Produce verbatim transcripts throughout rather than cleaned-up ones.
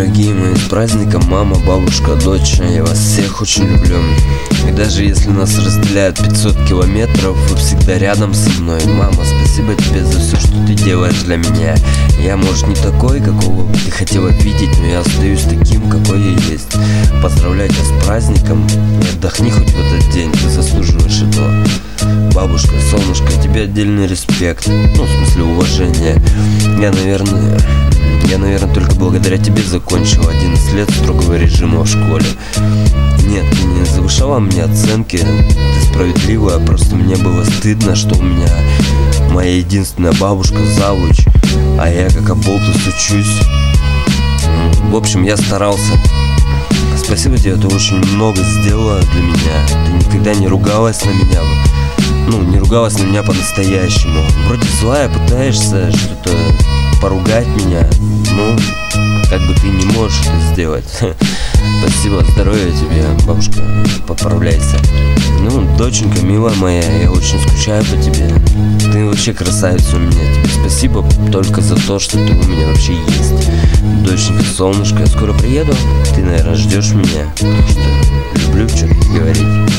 дорогие мои, с праздником, мама, бабушка, дочь. Я вас всех очень люблю. И даже если нас разделяют пятьсот километров, вы всегда рядом со мной. Мама, спасибо тебе за все, что ты делаешь для меня. Я, может, не такой, какого ты хотела видеть, но я остаюсь таким, какой я есть. Поздравляю тебя с праздником. И отдохни хоть в этот день, ты заслуживаешь этого. Бабушка, солнышко, тебе отдельный респект. Ну, в смысле, уважение. Я, наверное... Я, наверное, только благодаря тебе закончил одиннадцать лет строгого режима в школе. Нет, ты не завышала мне оценки, ты справедливая, просто мне было стыдно, что у меня моя единственная бабушка завуч, а я как оболтус учусь. В общем, я старался. Спасибо тебе, ты очень много сделала для меня. Ты никогда не ругалась на меня. Ну, не ругалась на меня по-настоящему. Вроде злая, пытаешься что-то поругать меня, ну, как бы ты не можешь это сделать. Спасибо, здоровья тебе, бабушка, поправляйся. Ну, доченька, милая моя, я очень скучаю по тебе. Ты вообще красавица у меня. Тебе спасибо только за то, что ты у меня вообще есть. Доченька, солнышко, я скоро приеду. Ты, наверное, ждешь меня. Так что люблю что-то говорить.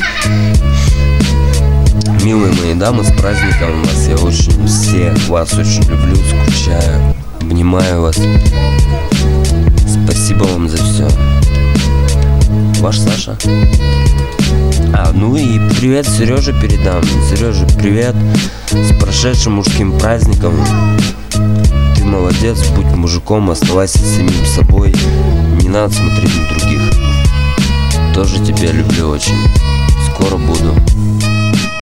Милые мои дамы, с праздником вас. Я очень всех вас очень люблю, скучаю, обнимаю вас. Спасибо вам за все. Ваш Саша. А, ну и привет Сереже передам. Сережа, привет. С прошедшим мужским праздником. Ты молодец, будь мужиком, оставайся самим собой. Не надо смотреть на других. Тоже тебя люблю очень.